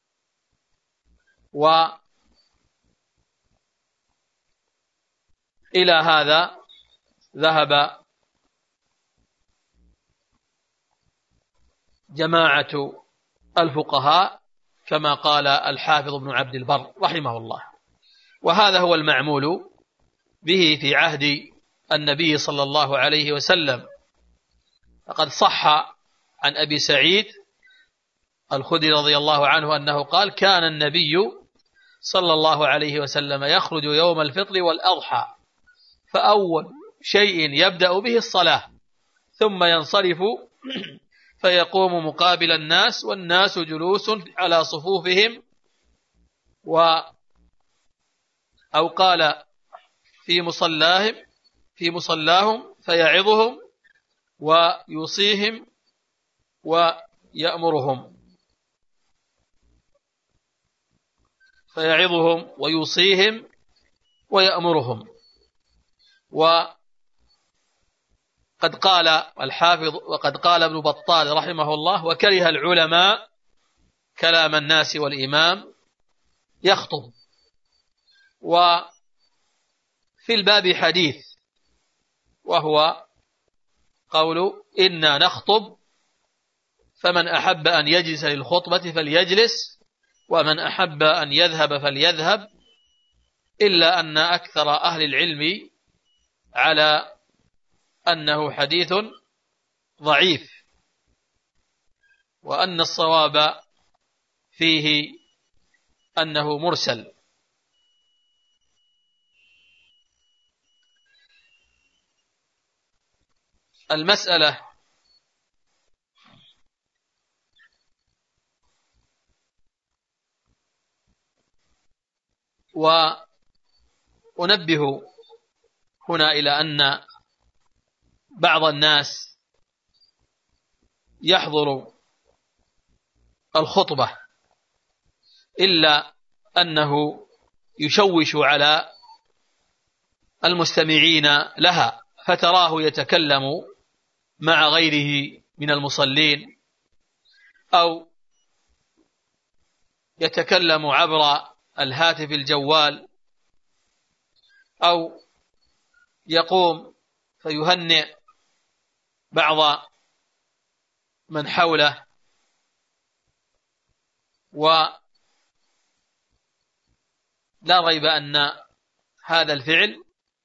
وإلى هذا ذهب جماعة الفقهاء كما قال الحافظ ابن عبد البر رحمه الله، وهذا هو المعمول به في عهد النبي صلى الله عليه وسلم. فقد صح عن أبي سعيد الخدري رضي الله عنه أنه قال: كان النبي صلى الله عليه وسلم يخرج يوم الفطر والأضحى فأول شيء يبدأ به الصلاة ثم ينصرف فيقوم مقابل الناس والناس جلوس على صفوفهم، أو قال في مصلاهم فيعظهم ويوصيهم ويأمرهم، وقد قال الحافظ وقد قال ابن بطال رحمه الله: وكره العلماء كلام الناس والإمام يخطب. وفي الباب حديث وهو قول: إنا نخطب فمن أحب أن يجلس للخطبة فليجلس ومن أحب أن يذهب فليذهب، إلا أن أكثر أهل العلم على أنه حديث ضعيف، وأن الصواب فيه أنه مرسل. المسألة وأنبه هنا إلى أن بعض الناس يحضر الخطبة إلا أنه يشوش على المستمعين لها، فتراه يتكلم مع غيره من المصلين، أو يتكلم عبر الهاتف الجوال، أو يقوم فيهنئ بعض من حوله. ولا ريب أن هذا الفعل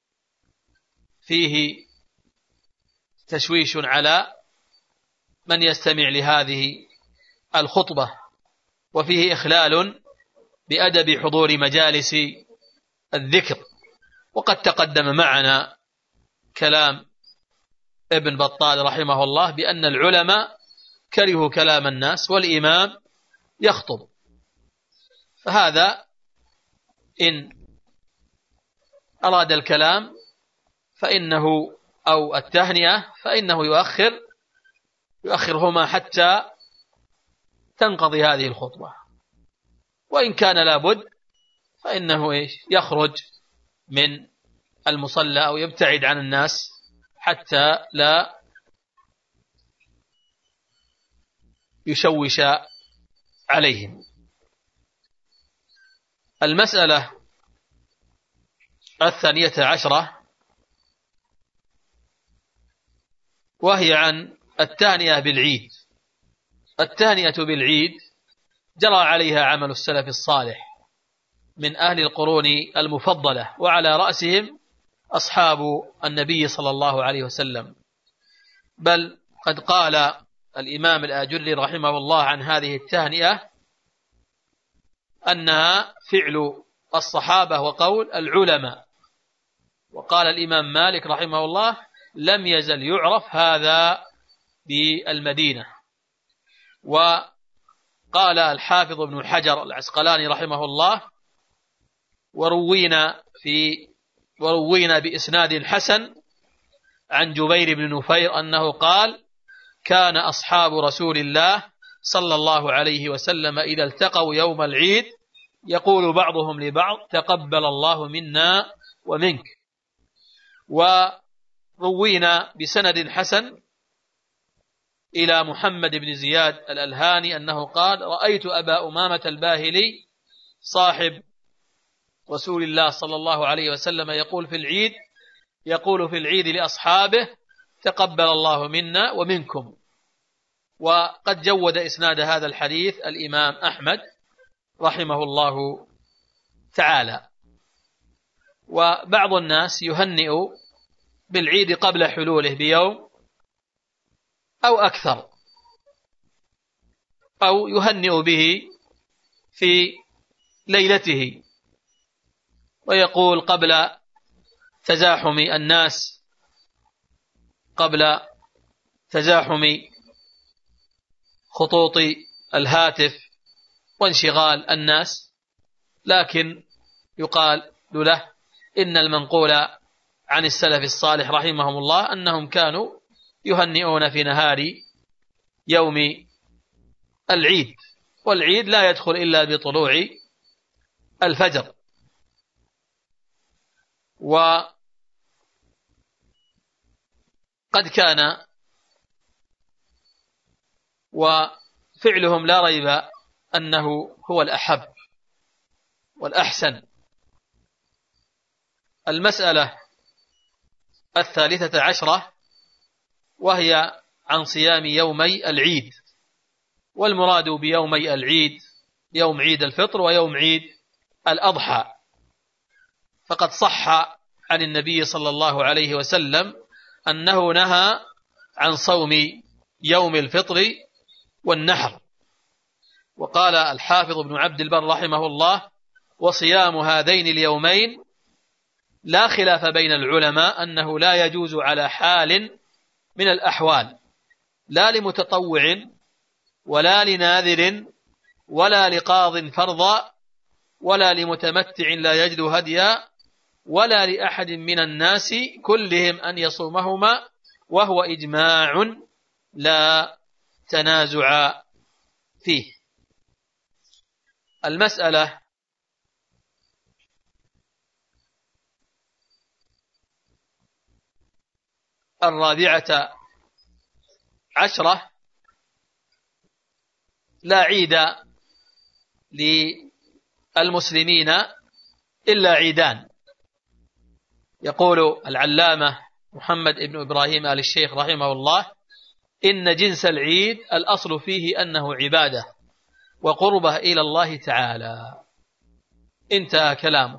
فيه تشويش على من يستمع لهذه الخطبة، وفيه إخلال بأدب حضور مجالس الذكر. وقد تقدم معنا كلام ابن بطال رحمه الله بأن العلماء كرهوا كلام الناس والإمام يخطب، فهذا إن أراد الكلام فإنه أو التهنئة فإنه يؤخرهما حتى تنقضي هذه الخطبة، وإن كان لابد فإنه يخرج من المصلى أو يبتعد عن الناس حتى لا يشوش عليهم. المسألة 12 وهي عن التهنئة بالعيد. التهنئة بالعيد جرى عليها عمل السلف الصالح من أهل القرون المفضلة، وعلى رأسهم أصحاب النبي صلى الله عليه وسلم. بل قد قال الإمام الآجري رحمه الله عن هذه التهنئة أنها فعل الصحابة وقول العلماء. وقال الإمام مالك رحمه الله لم يزل يعرف هذا بالمدينة. وقال الحافظ ابن حجر العسقلاني رحمه الله وروينا بإسناد حسن عن جبير بن نفير أنه قال كان أصحاب رسول الله صلى الله عليه وسلم إذا التقوا يوم العيد يقول بعضهم لبعض تقبل الله منا ومنك. وروينا بسند حسن إلى محمد بن زياد الألهاني أنه قال رأيت أبا أمامة الباهلي صاحب رسول الله صلى الله عليه وسلم يقول في العيد لأصحابه تقبل الله منا ومنكم. وقد جود إسناد هذا الحديث الإمام أحمد رحمه الله تعالى. وبعض الناس يهنئ بالعيد قبل حلوله بيوم أو أكثر، أو يهنئ به في ليلته، ويقول قبل تزاحم الناس، قبل تزاحم خطوط الهاتف وانشغال الناس. لكن يقال له إن المنقول عن السلف الصالح رحمهم الله أنهم كانوا يهنئون في نهار يوم العيد، والعيد لا يدخل إلا بطلوع الفجر. وقد كان وفعلهم لا ريب أنه هو الأحب والأحسن. المسألة 13 وهي عن صيام يومي العيد. والمراد بيومي العيد يوم عيد الفطر ويوم عيد الأضحى. فقد صح عن النبي صلى الله عليه وسلم أنه نهى عن صوم يوم الفطر والنحر. وقال الحافظ ابن عبد البر رحمه الله وصيام هذين اليومين لا خلاف بين العلماء أنه لا يجوز على حال من الأحوال، لا لمتطوع ولا لناذر ولا لقاض فرضا ولا لمتمتع لا يجد هديا ولا لأحد من الناس كلهم أن يصومهما، وهو إجماع لا تنازع فيه. المسألة 14 لا عيد للمسلمين إلا عيدان. يقول العلامة محمد بن إبراهيم آل الشيخ رحمه الله: إن جنس العيد الأصل فيه أنه عبادة وقربه إلى الله تعالى. انتهى كلامه.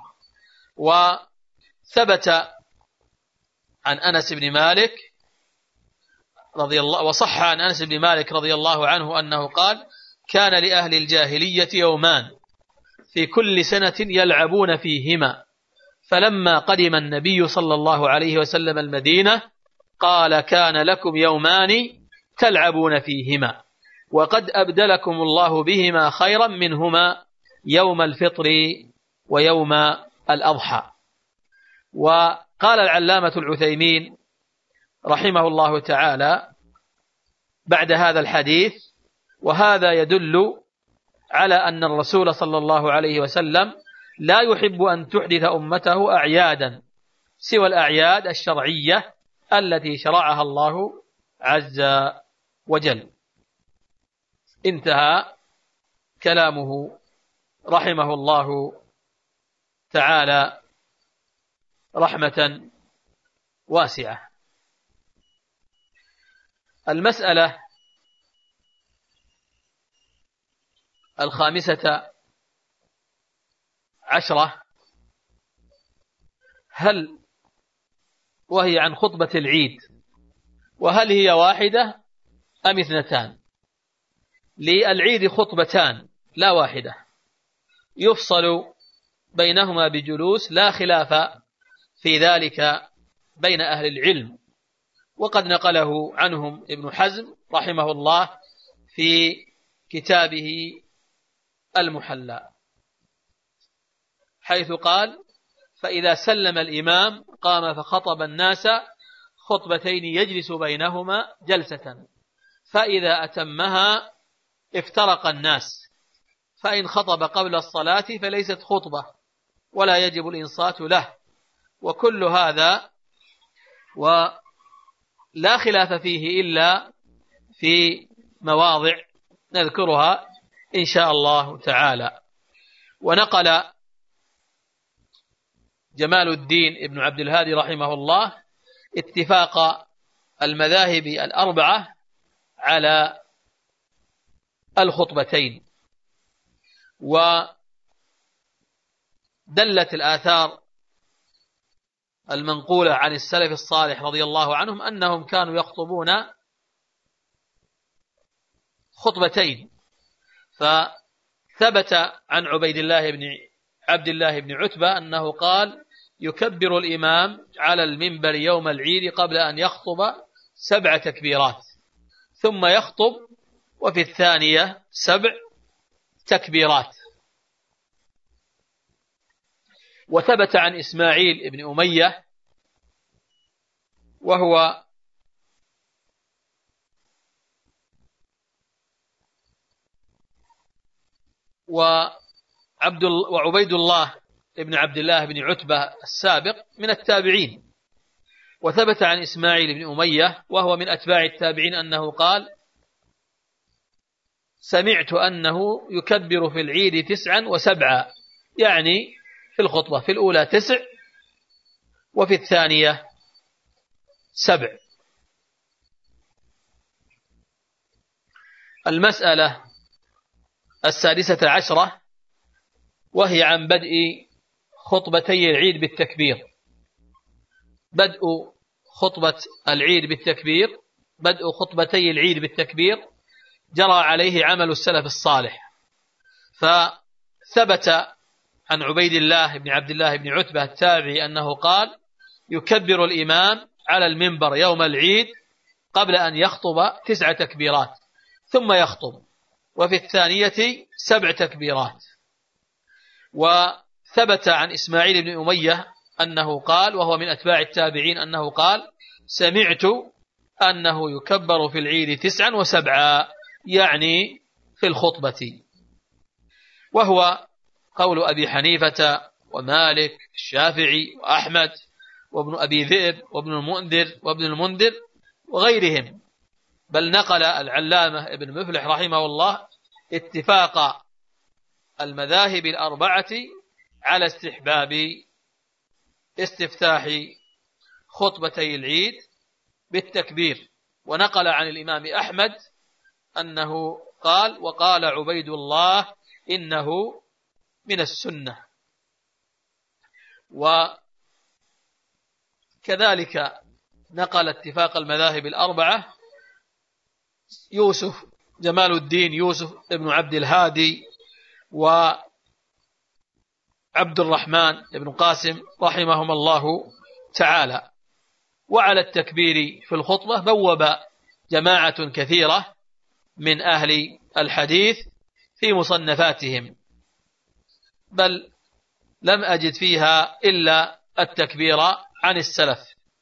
وثبت عن أنس بن مالك رضي الله، وصح عن أنس بن مالك رضي الله عنه أنه قال: كان لأهل الجاهلية يومان في كل سنة يلعبون فيهما، فلما قدم النبي صلى الله عليه وسلم المدينة قال: كان لكم يومان تلعبون فيهما، وقد أبدلكم الله بهما خيرا منهما، يوم الفطر ويوم الأضحى. وقال العلامة العثيمين رحمه الله تعالى بعد هذا الحديث: وهذا يدل على أن الرسول صلى الله عليه وسلم لا يحب أن تحدث أمته أعيادا سوى الأعياد الشرعية التي شرعها الله عز وجل. انتهى كلامه رحمه الله تعالى رحمة واسعة. المسألة 15 هل وهي عن خطبة العيد، وهل هي واحدة أم اثنتان؟ للعيد خطبتان لا واحدة، يفصل بينهما بجلوس، لا خلاف في ذلك بين أهل العلم، وقد نقله عنهم ابن حزم رحمه الله في كتابه المحلى، حيث قال: فإذا سلم الإمام قام فخطب الناس خطبتين يجلس بينهما جلسة، فإذا أتمها افترق الناس، فإن خطب قبل الصلاة فليست خطبة ولا يجب الإنصات له. وكل هذا ولا خلاف فيه إلا في مواضع نذكرها إن شاء الله تعالى. ونقل جمال الدين ابن عبد الهادي رحمه الله اتفاق المذاهب الأربعة على الخطبتين، ودلت الآثار المنقولة عن السلف الصالح رضي الله عنهم أنهم كانوا يخطبون خطبتين. فثبت عن عبد الله بن عتبة أنه قال: يكبر الإمام على المنبر يوم العيد قبل أن يخطب 7 تكبيرات، ثم يخطب وفي الثانية 7 تكبيرات. وثبت عن إسماعيل بن أمية وعبيد الله ابن عبد الله بن عتبة السابق من التابعين. وثبت عن إسماعيل بن أمية وهو من أتباع التابعين أنه قال: سمعت أنه يكبر في العيد 9 و7، يعني في الخطبة في الأولى 9 وفي الثانية 7. المسألة 16 وهي عن بدء خطبتي العيد بالتكبير. بدء خطبتي العيد بالتكبير جرى عليه عمل السلف الصالح، فثبت عن عبيد الله بن عبد الله بن عتبة التابعي أنه قال: يكبر الإمام على المنبر يوم العيد قبل أن يخطب 9 تكبيرات، ثم يخطب وفي الثانية 7 تكبيرات. وثبت عن إسماعيل بن أمية أنه قال، وهو من أتباع التابعين، أنه قال: سمعت أنه يكبر في العيد 9 و7، يعني في الخطبة. وهو قول أبي حنيفة ومالك الشافعي وأحمد وابن أبي ذئب وابن المنذر وغيرهم. بل نقل العلامة ابن مفلح رحمه الله اتفاق المذاهب الأربعة على استحباب استفتاح خطبتي العيد بالتكبير. ونقل عن الإمام أحمد أنه قال: وقال عبيد الله إنه من السنة. وكذلك نقل اتفاق المذاهب الأربعة يوسف جمال الدين يوسف ابن عبد الهادي وعبد الرحمن ابن قاسم رحمهم الله تعالى. وعلى التكبير في الخطبة بوب جماعة كثيرة من أهل الحديث في مصنفاتهم، بل لم أجد فيها إلا التكبير عن السلف،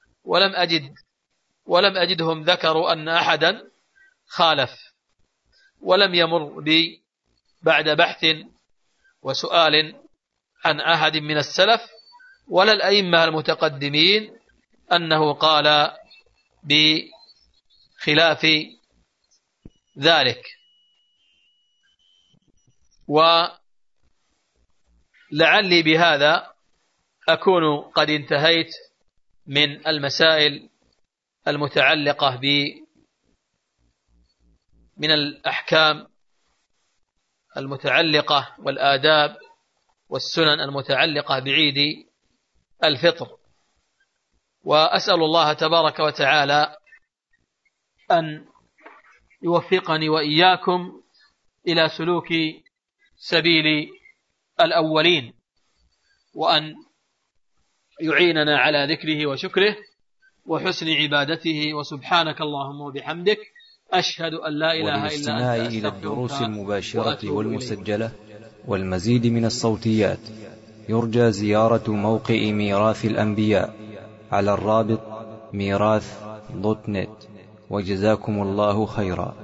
ولم أجدهم ذكروا أن أحدا خالف، ولم يمر بي بعد بحث وسؤال عن أحد من السلف ولا الأئمة المتقدمين أنه قال بخلاف ذلك. ولعلي بهذا أكون قد انتهيت من المسائل المتعلقة من الأحكام المتعلقة والآداب والسنن المتعلقة بعيد الفطر. وأسأل الله تبارك وتعالى أن يوفقني وإياكم إلى سلوك سبيل الأولين، وأن يعيننا على ذكره وشكره وحسن عبادته. وسبحانك اللهم وبحمدك أشهد أن لا إله إلا أنت. وللاستماع إلى الدروس المباشرة والمسجلة والمزيد من الصوتيات يرجى زيارة موقع ميراث الأنبياء على الرابط ميراث.net. وجزاكم الله خيرا.